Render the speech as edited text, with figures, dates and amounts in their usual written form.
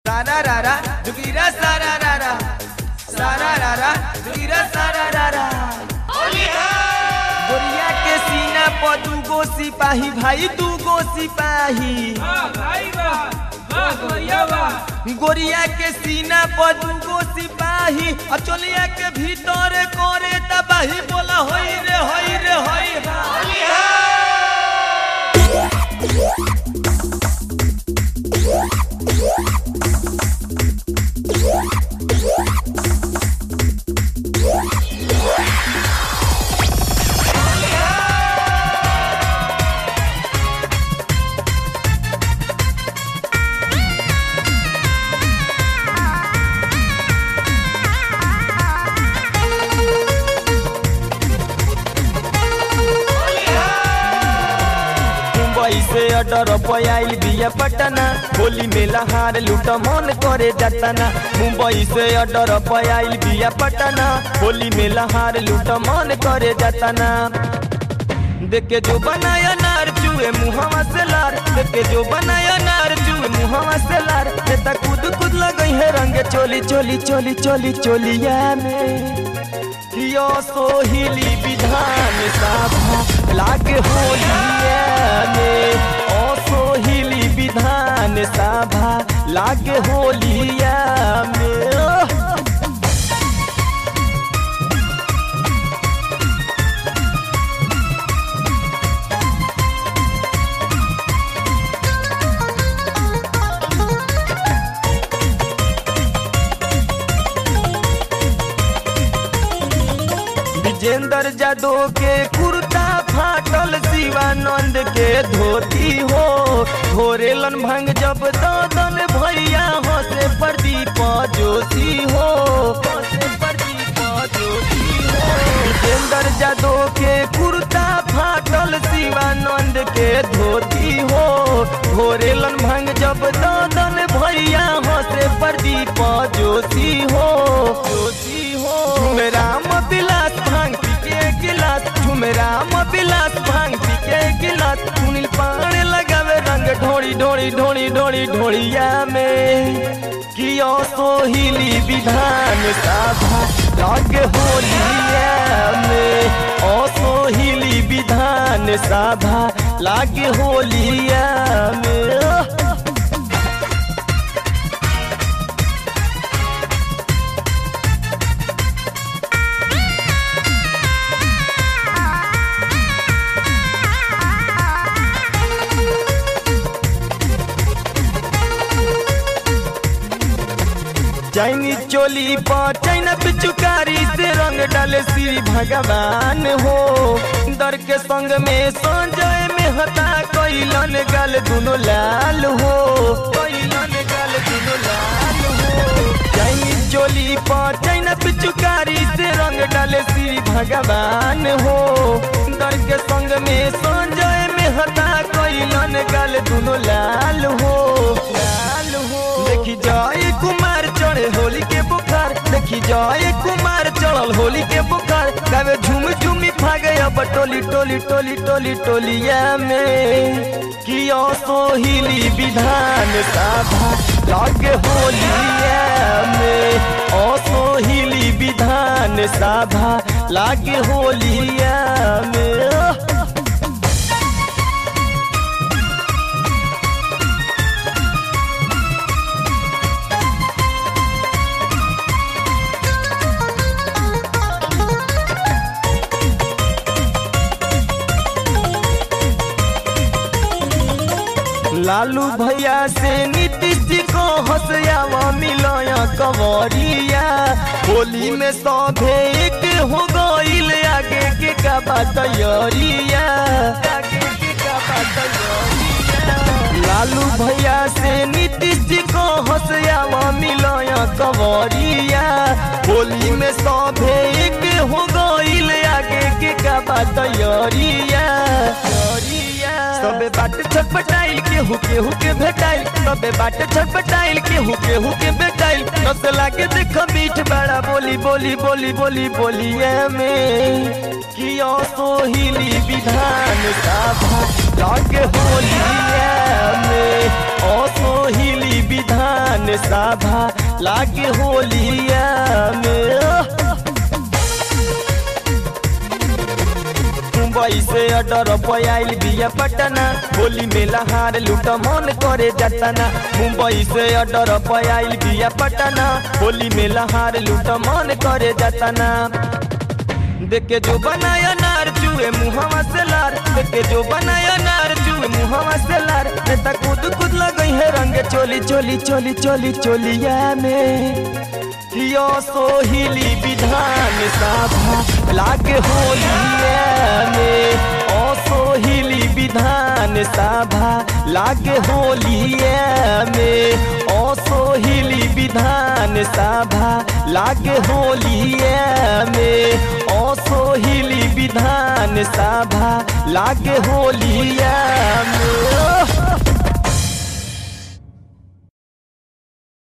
सारा रारा दुगिरा सारा रारा सारा रारा दुगिरा सारा रारा। गोरिया के सीना पर दूगो सिपाही भाई दूगो सिपाही। गोरिया के सीना पर दूगो सिपाही अचलिया के भीतर करे तबाही बोला होई रे होई रे होई। से अडर पयाइल बिया पटना होली मेला हार लूट मन करे जातना। मुंबई से अडर पयाइल बिया पटना होली मेला हार लूट मन करे जातना। देखे जो बनाया नार चूहे मुहवा से लार देखे जो बनाया नार चूहे मुहवा से लार नेता कूद कूद लगई है रंग चोली चोली चोली चोली चोलिया में। यो सोहिली विधान सभा लागे होलिया में ओ सोहिली विधान सभा लागे होलिया में। विजेंद्र जादव के कुर्ता फाटल शिवानंद के धोती हो घोरेलन भंग जब ददन भैया हंसे प्रदीप जोशी हो विजेंद्र जादव के कुर्ता फाटल शिवानंद के धोती हो घोरेलन भंग जब ददन भैया हंसे प्रदीप जोशी हो। राम बिलास भांग पीके गिलास राम बिलास भांग पीके गिलास सुनील पान लगावे रंग ढोड़ी ढोड़ी ढोड़ी ढोड़ी ढोड़िया में। कियो सोहिली विधान सभा लागे होलिया में ओ सोहिली विधान सभा लागे होलिया में। चाइनी चोली पर चाइना पिचुकारी से रंग डाले श्री भगवान हो। दर के संग में संजय में हता कैलन गाल दोनों लाल हो कैलन गाल दोनों लाल हो। चाइनी चोली पर चाइना पिचुकारी से रंग डाले श्री भगवान हो। दर के संग में संजय में हता कैलन गाल दोनों लाल हो लाल हो। देखी जाए कुमार चढ़े होली के बुखार देखी जाए कुमार चढ़ल होली के बुखार गावे झूम झूमी भागे अब टोली टोली टोली टोली टोलिया में। कियो सोहिली विधान सभा लागे होलिया में ओ सोहिली विधान सभा लागे होलिया में। लालू भैया से नीतीश जी को हंसयावा मिलाया कंवरिया होली में सभे एक हो गईल आगे के का तैयारिया आगे के का तैयारिया। लालू भैया से नीतीश जी को हंसयावा मिलाया कंवरिया होली में सभे एक हो गईल आगे के का तैयारिया। सबे बाट छटपटाइल केहू के भेटाइल सबे बाट छटपटाइल केहू के भेटाइल नस लागे देख मीठ बड़ा बोली बोली बोली बोली बोलिए में। कियो सोहिली विधान सभा लागे होलिया में असोहिली विधान सभा लागे होलिया में। मुंबई से अडर पयाइल बिया पटना, होली में लहार लूट मन करे जतना। मुंबई से अडर पयाइल बिया पटना, होली में लहार लूट मन करे जतना। देखे जो बनाया नार चूहे मुहवा से लार, देखे जो बनाया नार चूहे मुहवा से लार। नेता कूद कूद लगई है रंग चोली चोली चोली चोली चोलिया में। यो सोहिली विधान सभा लागे होलिया में। ओ सोहिली विधान सभा लागे होलिया में। ओ सोहिली विधान सभा लागे होलिया में। ओ सोहिली विधान सभा लागे होलिया में।